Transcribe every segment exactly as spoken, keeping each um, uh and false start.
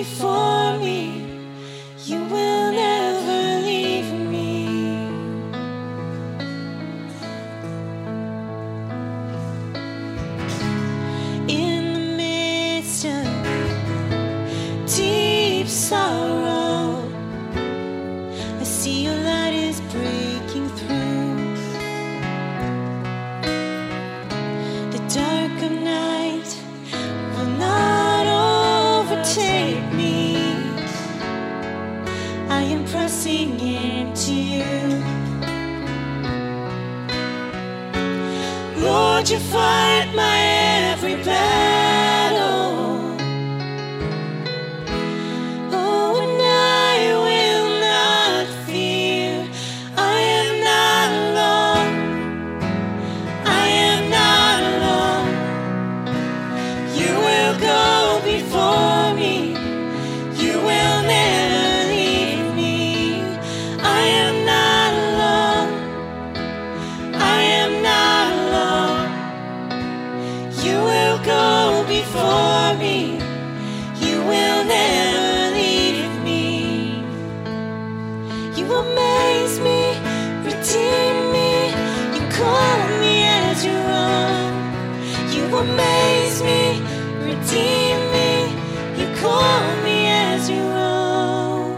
before me. You will never leave me. In the midst of deep sorrow, I see your light is breaking through. The dark of night will not overtake me. I am pressing into you. Lord, you fight my every battle. Oh, and I will not fear. I am not alone. I am not alone. You will go before me. You will never leave me. I am not alone. I am not alone. You will go before me. You will never leave me. You amaze me, redeem me. You call me as your own. You amaze me, redeem me. You call me as your own.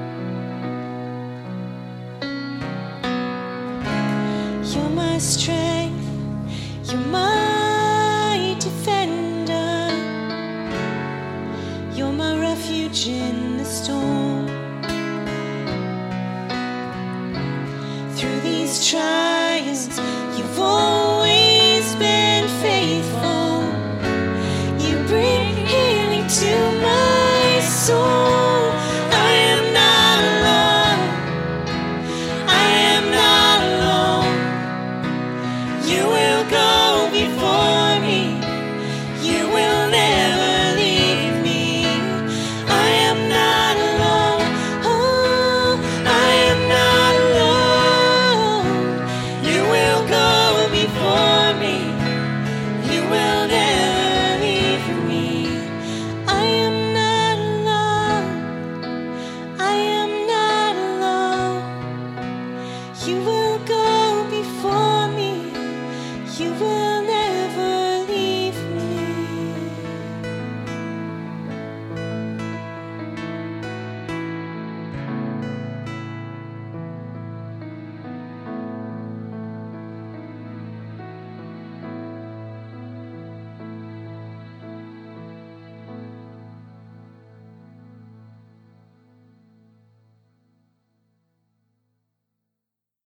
You're my strength. You're my defender. You're my refuge in the storm. Through these trials